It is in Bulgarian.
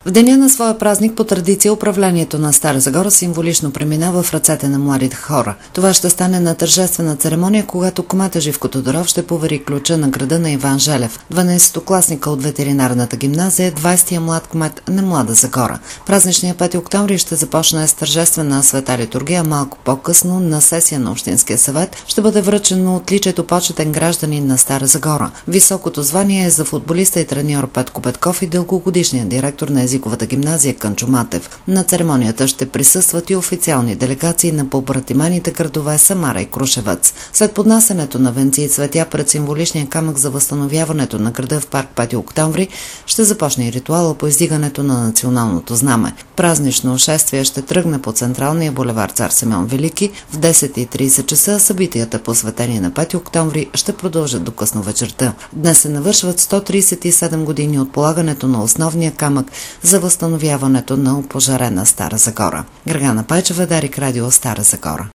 В деня на своя празник по традиция управлението на Стара Загора символично преминава в ръцете на младите хора. Това ще стане на тържествена церемония, когато кмета Живко Тодоров ще повери ключа на града на Иван Желев, 12-класника от ветеринарната гимназия, 20-я млад кмет на Млада Загора. Празничният 5 октомври ще започне с тържествена света литургия, малко по-късно на сесия на Общинския съвет ще бъде връчено отличието почетен гражданин на Стара Загора. Високото звание е за футболиста и треньор Петко Петков и дългогодишният директор на езиковата гимназия Кънчо Матев. На церемонията ще присъстват и официални делегации на побратиманите градове Самара и Крушевец. След поднасянето на венци и цветя пред символичния камък за възстановяването на града в парк 5 октомври ще започне и ритуала по издигането на националното знаме. Празнично шествие ще тръгне по централния булевард Цар Симеон Велики в 10:30 часа. Събитията, посветени на 5 октомври, ще продължат до късно вечерта. Днес се навършват 137 години от полагането на основния камък за възстановяването на опожарена Стара Загора. Гергана Пайчева, Дарик Радио, Стара Загора.